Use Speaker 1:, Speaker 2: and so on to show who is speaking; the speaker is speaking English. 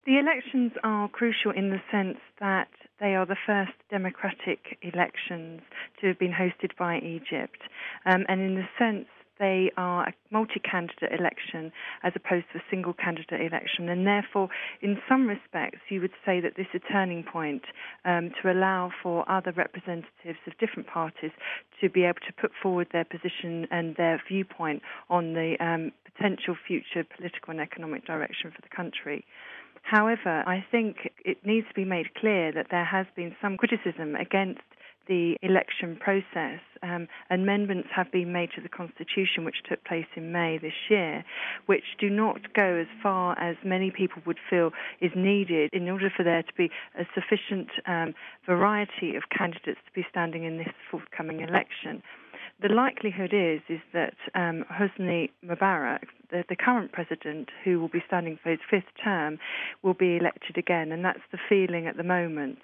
Speaker 1: The elections are crucial in the sense that they are the first democratic elections to have been hosted by Egypt, and in the sense they are a multi-candidate election as opposed to a single-candidate election, and therefore, in some respects, you would say that this is a turning point to allow for other representatives of different parties to be able to put forward their position and their viewpoint on the potential future political and economic direction for the country. However, I think it needs to be made clear that there has been some criticism against the election process. Amendments have been made to the Constitution, which took place in May this year, which do not go as far as many people would feel is needed in order for there to be a sufficient variety of candidates to be standing in this forthcoming election. The likelihood is that Hosni Mubarak, the current president, who will be standing for his fifth term, will be elected again, and that's the feeling at the moment.